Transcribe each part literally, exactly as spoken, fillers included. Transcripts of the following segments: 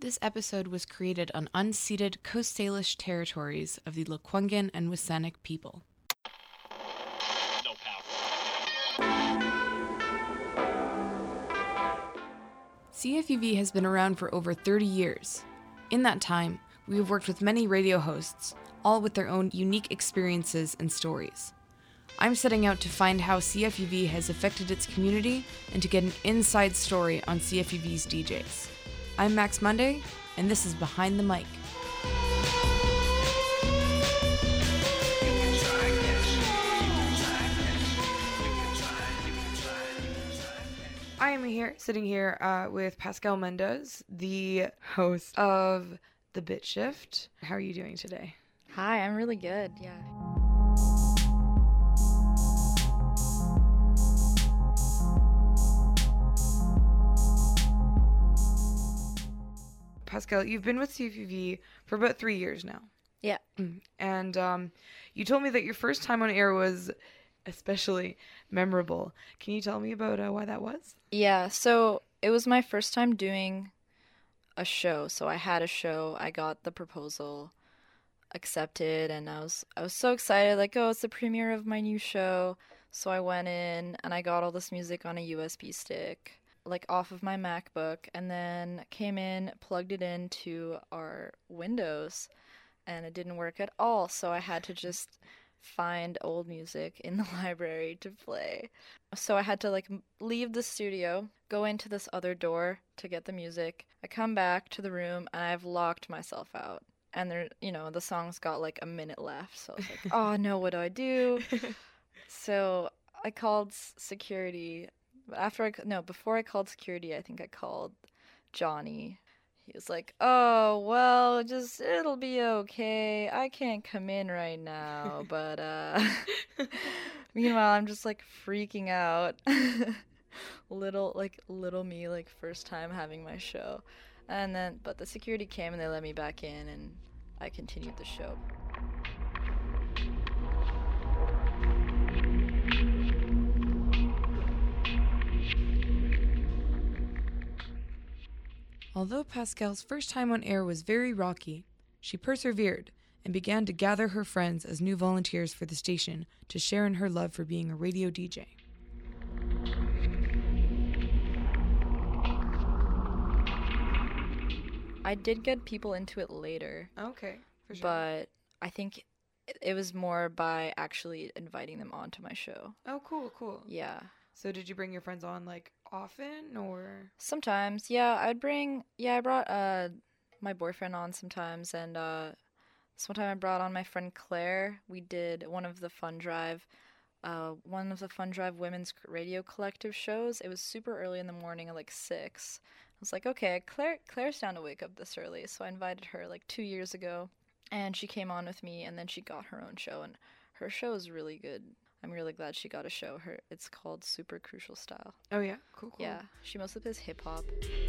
This episode was created on unceded Coast Salish territories of the Lekwungen and WSÁNEĆ people. No power. C F U V has been around for over thirty years. In that time, we have worked with many radio hosts, all with their own unique experiences and stories. I'm setting out to find how C F U V has affected its community and to get an inside story on C F U V's D Js. I'm Max Monday, and this is Behind the Mic. I am here, sitting here uh, with Pascal Mendez, the host of The Bit Shift. How are you doing today? Hi, I'm really good, yeah. Pascal, you've been with C F U V for about three years now. Yeah. And um, you told me that your first time on air was especially memorable. Can you tell me about uh, why that was? Yeah, so it was my first time doing a show. So I had a show, I got the proposal accepted, and I was I was so excited, like, oh, it's the premiere of my new show. So I went in and I got all this music on a U S B stick, like off of my MacBook, and then came in, plugged it into our Windows, and it didn't work at all. So I had to just find old music in the library to play. So I had to like leave the studio, go into this other door to get the music. I come back to the room and I've locked myself out. And there, you know, the song's got like a minute left. So I was like, oh no, what do I do? So I called s- security. But after I, no, before I called security, I think I called Johnny. He was like, oh, well, just, it'll be okay. I can't come in right now, but, uh, meanwhile, I'm just, like, freaking out. little, like, little me, like, first time having my show. And then, but the security came and they let me back in, and I continued the show. Although Pascal's first time on air was very rocky, she persevered and began to gather her friends as new volunteers for the station to share in her love for being a radio D J. I did get people into it later. Okay, for sure. But I think it, it was more by actually inviting them onto my show. Oh, cool, cool. Yeah. So did you bring your friends on, like, often, or? Sometimes, yeah. I'd bring, yeah, I brought uh my boyfriend on sometimes, and uh, sometime I brought on my friend Claire. We did one of the Fun Drive, uh, one of the Fun Drive Women's Radio Collective shows. It was super early in the morning, at like six. I was like, okay, Claire, Claire's down to wake up this early, so I invited her like two years ago, and she came on with me, and then she got her own show, and her show is really good. I'm really glad she got a show. Her, it's called Super Crucial Style. Oh yeah, cool, cool. Yeah, she mostly plays hip hop.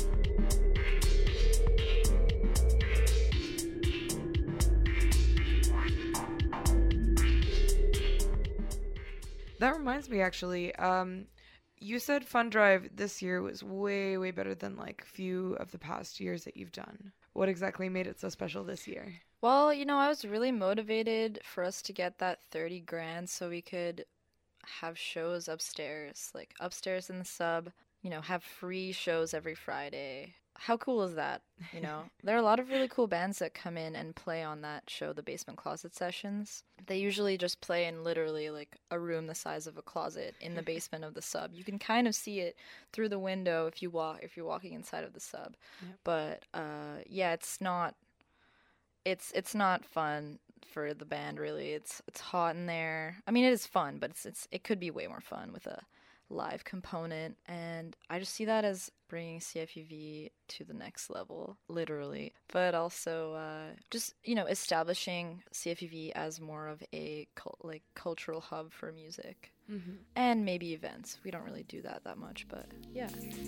That reminds me, actually. Um, you said Fun Drive this year was way, way better than like few of the past years that you've done. What exactly made it so special this year? Well, you know, I was really motivated for us to get that thirty grand so we could have shows upstairs, like upstairs in the sub, you know, have free shows every Friday. How cool is that? You know, there are a lot of really cool bands that come in and play on that show, the Basement Closet Sessions. They usually just play in literally like a room the size of a closet in the basement of the sub. You can kind of see it through the window if you walk if you're walking inside of the sub. Yep. But uh yeah, it's not It's it's not fun for the band, really. It's it's hot in there. I mean, it is fun, but it's it's it could be way more fun with a live component. And I just see that as bringing C F U V to the next level, literally. But also, uh, just you know, establishing C F U V as more of a cul- like cultural hub for music, Mm-hmm. and maybe events. We don't really do that that much, but yeah.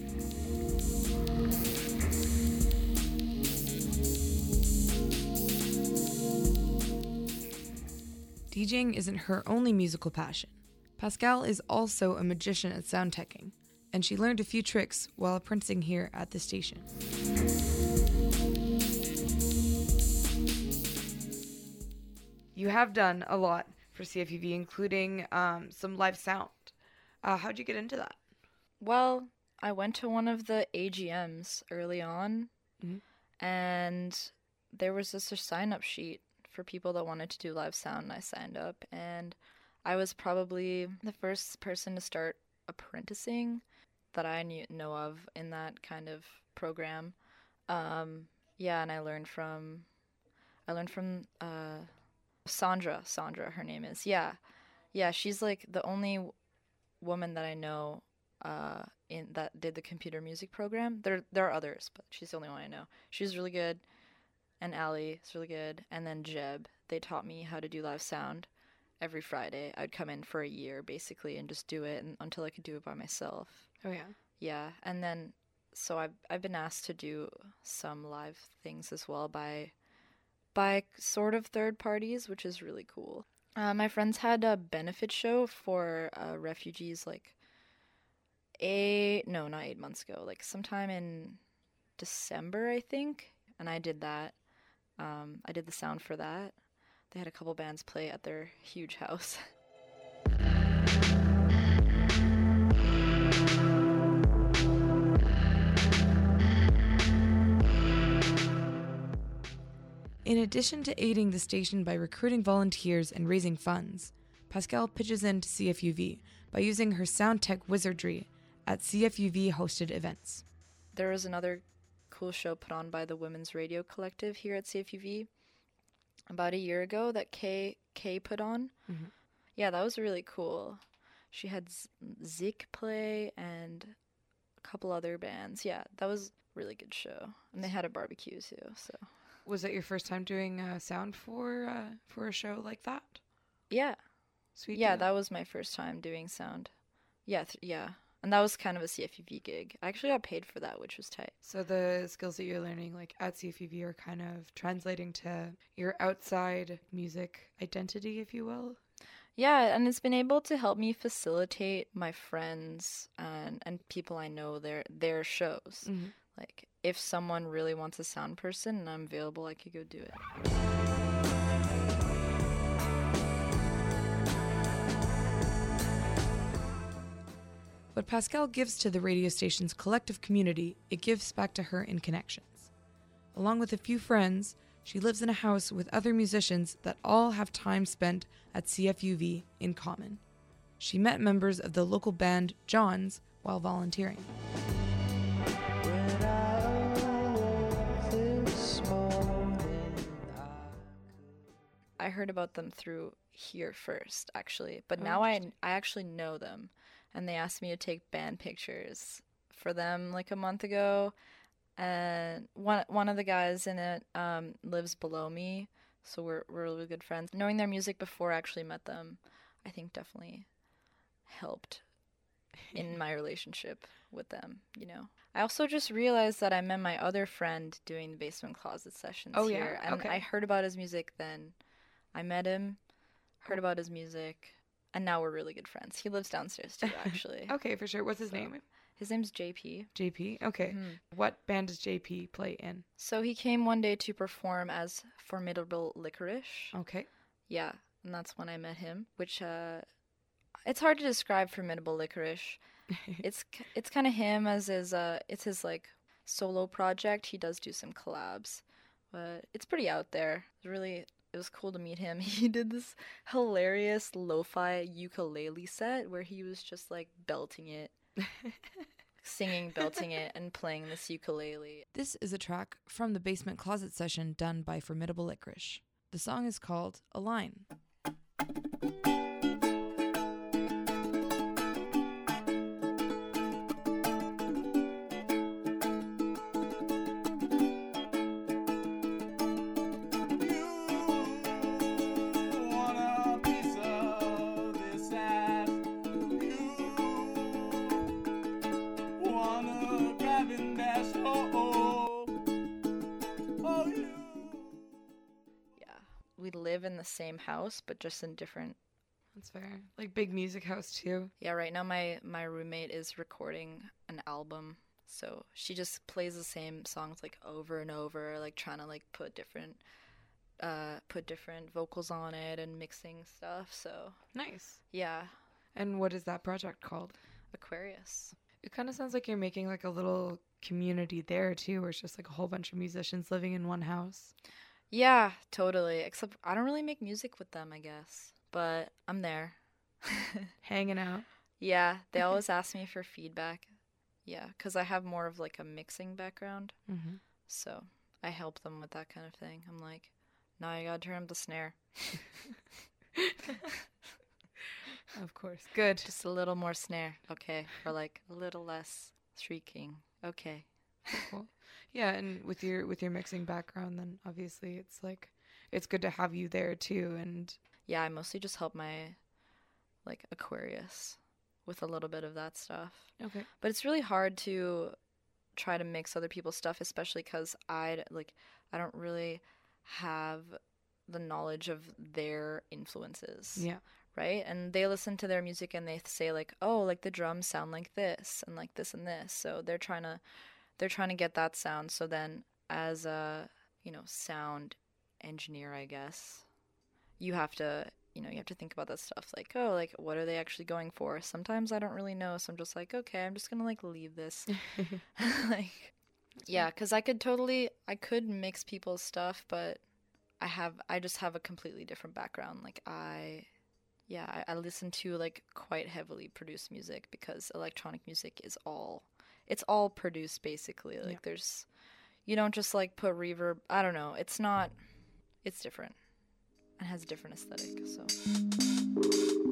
DJing isn't her only musical passion. Pascal is also a magician at sound teching, and she learned a few tricks while apprenticing here at the station. you have done a lot for C F U V, including um, some live sound. Uh, how'd you get into that? Well, I went to one of the A G Ms early on, Mhm. and there was just a sign-up sheet for people that wanted to do live sound, and I signed up, and I was probably the first person to start apprenticing that I knew know of in that kind of program. Um, yeah, and I learned from I learned from uh, Sandra. Sandra, her name is. Yeah, yeah. She's like the only w- woman that I know uh, in that did the computer music program. There, there are others, but she's the only one I know. She's really good, and Ali is really good, and then Jeb. They taught me how to do live sound every Friday. I'd come in for a year basically and just do it and, until I could do it by myself. Oh, yeah. Yeah, and then so I've I've been asked to do some live things as well by by sort of third parties, which is really cool. Uh, my friends had a benefit show for uh, refugees like eight, no, not eight months ago, like sometime in December, I think, and I did that. Um, I did the sound for that. They had a couple bands play at their huge house. In addition to aiding the station by recruiting volunteers and raising funds, Pascal pitches into C F U V by using her sound tech wizardry at C F U V hosted events. There was another cool show put on by the Women's Radio Collective here at C F U V about a year ago that Kay Kay put on. Mhm. Yeah, that was really cool. She had Z- Zik play and a couple other bands. Yeah, that was a really good show. And they had a barbecue too, so. Was that your first time doing uh, sound for uh, for a show like that? Yeah. Sweet. Yeah, deal. that was my first time doing sound. Yeah, th- yeah. And that was kind of a C F U V gig. I actually got paid for that, which was tight. So the skills that you're learning, like at C F U V, are kind of translating to your outside music identity, if you will. Yeah, and it's been able to help me facilitate my friends and and people I know their their shows. Mm-hmm. Like if someone really wants a sound person and I'm available, I could go do it. What Pascal gives to the radio station's collective community, it gives back to her in connections. Along with a few friends, she lives in a house with other musicians that all have time spent at C F U V in common. She met members of the local band Johns while volunteering. I heard about them through here first, actually, but Oh, now I interesting. I actually know them, and they asked me to take band pictures for them like a month ago, and one one of the guys in it um, lives below me, so we're we're really good friends. Knowing their music before I actually met them, I think definitely helped in my relationship with them, you know. I also just realized that I met my other friend doing the Basement Closet sessions Oh, yeah? here, and Okay. I heard about his music then. I met him, heard about his music, and now we're really good friends. He lives downstairs too, actually. Okay, for sure. What's his So- name? His name's J P. J P? Okay. Mhm. What band does J P play in? So he came one day to perform as Formidable Licorice. Okay. Yeah, and that's when I met him, which uh it's hard to describe Formidable Licorice. It's k- it's kind of him as his uh it's his like solo project. He does do some collabs, but it's pretty out there. It's really it was cool to meet him. He did this hilarious lo-fi ukulele set where he was just like belting it, singing, belting it, and playing this ukulele. This is a track from the Basement Closet session done by Formidable Licorice. The song is called Align. Want a piece of this ass? You wanna grab and dash? Oh, oh, oh, you. Yeah. We live in the same house, but just in different. That's fair. Like big music house too. Yeah, right now my my roommate is recording an album. So she just plays the same songs like over and over, like trying to like put different uh, put different vocals on it and mixing stuff. So Nice. yeah, And what is that project called? Aquarius. It kind of sounds like you're making like a little community there too, where it's just like a whole bunch of musicians living in one house. Yeah, totally. Except I don't really make music with them, I guess. But I'm there. Hanging out. Yeah, they always ask me for feedback. Yeah, because I have more of like a mixing background. Mm-hmm. So I help them with that kind of thing. I'm like, now you gotta turn up the snare. Of course. Good. Just a little more snare. Okay. Or like a little less shrieking. Okay. Cool. Yeah, and with your with your mixing background, then obviously it's like it's good to have you there too. And Yeah, I mostly just help my like Aquarius with a little bit of that stuff. okay. But it's really hard to try to mix other people's stuff, especially because I like I don't really have the knowledge of their influences, Yeah. right? And they listen to their music and they say like, oh, like the drums sound like this and like this and this. So they're trying to they're trying to get that sound. So then as a, you know, sound engineer, I guess, you have to, you know, you have to think about that stuff. Like, oh, like what are they actually going for? Sometimes I don't really know. So I'm just like, okay, I'm just going to like leave this. Like, yeah, because I could totally, I could mix people's stuff, but I have, I just have a completely different background. Like I, yeah, I, I listen to like quite heavily produced music because electronic music is all, it's all produced basically. Like Yeah. there's, you don't just like put reverb. I don't know. It's not, it's different. It has a different aesthetic. So.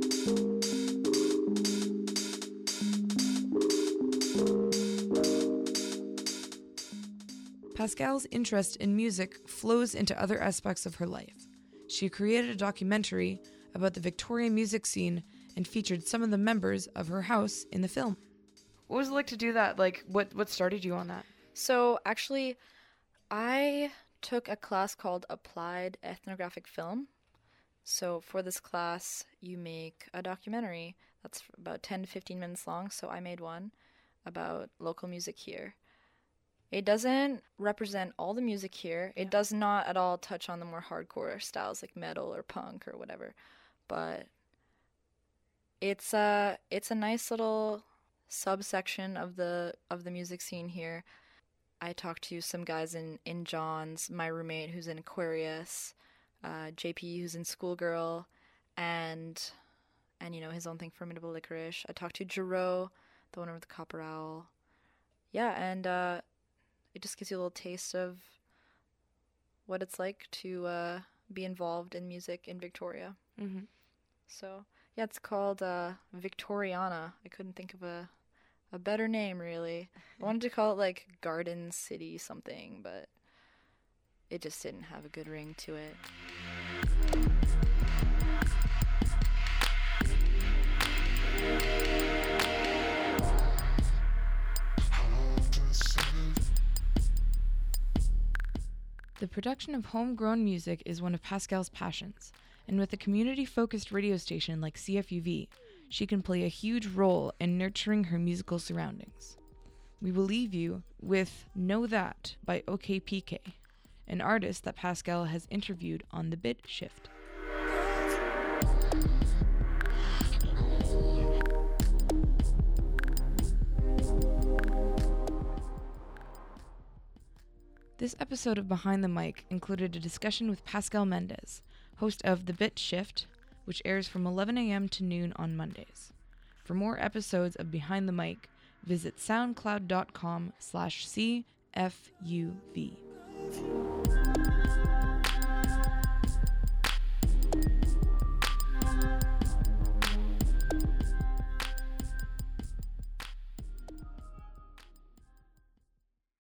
Pascal's interest in music flows into other aspects of her life. She created a documentary about the Victorian music scene and featured some of the members of her house in the film. What was it like to do that? Like, what, what started you on that? So actually, I took a class called Applied Ethnographic Film. So for this class, you make a documentary that's about ten to fifteen minutes long. So I made one about local music here. It doesn't represent all the music here. It Yeah. does not at all touch on the more hardcore styles like metal or punk or whatever. But it's a it's a nice little subsection of the of the music scene here. I talked to some guys in in John's, my roommate who's in Aquarius, uh, J P who's in Schoolgirl, and and you know his own thing, Formidable Licorice. I talked to Jero, the owner of the Copper Owl. Yeah, and uh, it just gives you a little taste of what it's like to uh, be involved in music in Victoria. Mm-hmm. So yeah, it's called uh, Victoriana. I couldn't think of a a better name really. I wanted to call it like Garden City something, but it just didn't have a good ring to it. The production of homegrown music is one of Pascal's passions, and with a community-focused radio station like C F U V, she can play a huge role in nurturing her musical surroundings. We will leave you with Know That by O K P K, an artist that Pascal has interviewed on The Bit Shift. This episode of Behind the Mic included a discussion with Pascal Mendez, host of The Bit Shift, which airs from eleven a.m. to noon on Mondays. For more episodes of Behind the Mic, visit soundcloud.com slash CFUV.